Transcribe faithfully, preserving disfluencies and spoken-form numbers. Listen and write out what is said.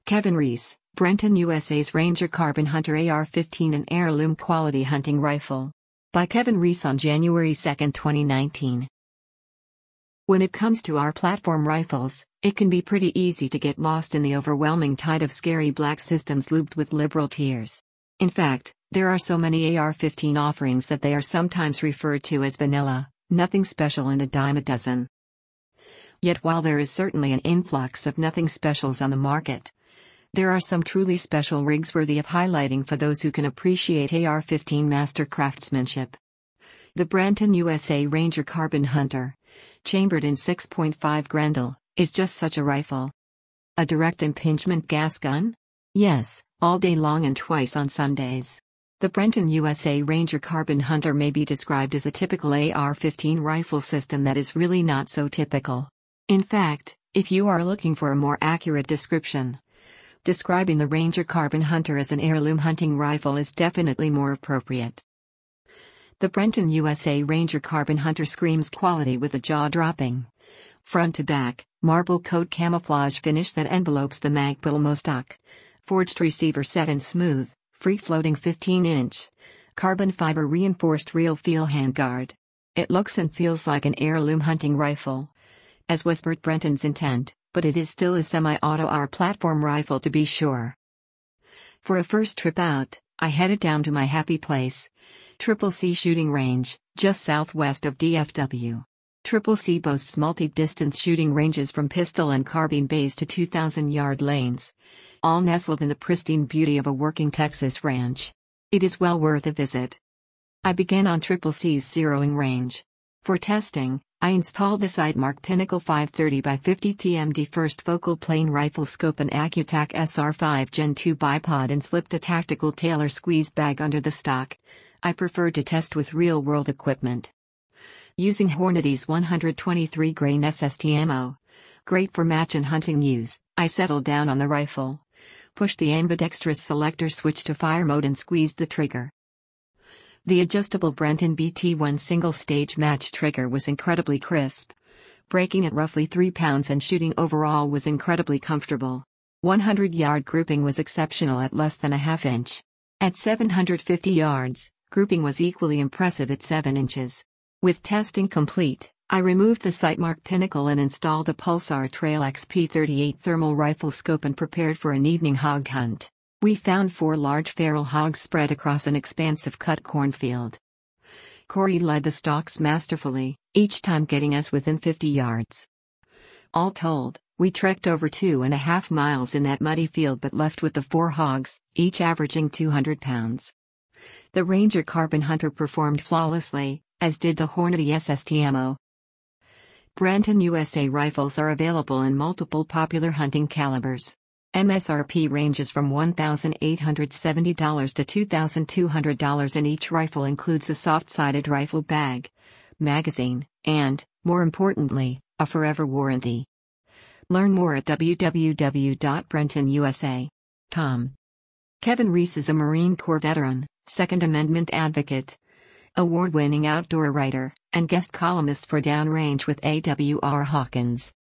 Kevin Reese, Brenton U S A's Ranger Carbon Hunter A R fifteen, an heirloom quality hunting rifle. By Kevin Reese on January second, twenty nineteen. When it comes to our platform rifles, it can be pretty easy to get lost in the overwhelming tide of scary black systems looped with liberal tiers. In fact, there are so many A R fifteen offerings that they are sometimes referred to as vanilla, nothing special and a dime a dozen. Yet while there is certainly an influx of nothing specials on the market, there are some truly special rigs worthy of highlighting for those who can appreciate A R fifteen master craftsmanship. The Brenton U S A Ranger Carbon Hunter, chambered in six point five Grendel, is just such a rifle. A direct impingement gas gun? Yes, all day long and twice on Sundays. The Brenton U S A Ranger Carbon Hunter may be described as a typical A R fifteen rifle system that is really not so typical. In fact, if you are looking for a more accurate description, describing the Ranger Carbon Hunter as an heirloom hunting rifle is definitely more appropriate. The Brenton U S A Ranger Carbon Hunter screams quality with a jaw-dropping, front-to-back, marble coat camouflage finish that envelopes the Magpul stock, forged receiver set in smooth, free-floating fifteen inch, carbon fiber reinforced real feel handguard. It looks and feels like an heirloom hunting rifle, as was Bert Brenton's intent, but it is still a semi-auto R platform rifle to be sure. For a first trip out, I headed down to my happy place, Triple C Shooting Range, just southwest of D F W. Triple C boasts multi-distance shooting ranges from pistol and carbine bays to two thousand yard lanes, all nestled in the pristine beauty of a working Texas ranch. It is well worth a visit. I began on Triple C's zeroing range. For testing, I installed the Sightmark Pinnacle five thirty by fifty T M D first focal plane rifle scope and Accutac S R five Gen two bipod and slipped a tactical Taylor squeeze bag under the stock. I preferred to test with real-world equipment. Using Hornady's one twenty-three grain S S T ammo, great for match and hunting use, I settled down on the rifle, pushed the ambidextrous selector switch to fire mode and squeezed the trigger. The adjustable Brenton B T one single-stage match trigger was incredibly crisp. Braking at roughly three pounds and shooting overall was incredibly comfortable. one hundred yard grouping was exceptional at less than a half inch. At seven hundred fifty yards, grouping was equally impressive at seven inches. With testing complete, I removed the Sightmark Pinnacle and installed a Pulsar Trail X P thirty-eight thermal rifle scope and prepared for an evening hog hunt. We found four large feral hogs spread across an expansive cut cornfield. Corey led the stalks masterfully, each time getting us within fifty yards. All told, we trekked over two and a half miles in that muddy field but left with the four hogs, each averaging two hundred pounds. The Ranger Carbon Hunter performed flawlessly, as did the Hornady S S T ammo. Brenton U S A rifles are available in multiple popular hunting calibers. M S R P ranges from one thousand eight hundred seventy dollars to two thousand two hundred dollars and each rifle includes a soft-sided rifle bag, magazine, and, more importantly, a forever warranty. Learn more at w w w dot brenton u s a dot com. Kevin Reese is a Marine Corps veteran, Second Amendment advocate, award-winning outdoor writer, and guest columnist for Downrange with A W R Hawkins.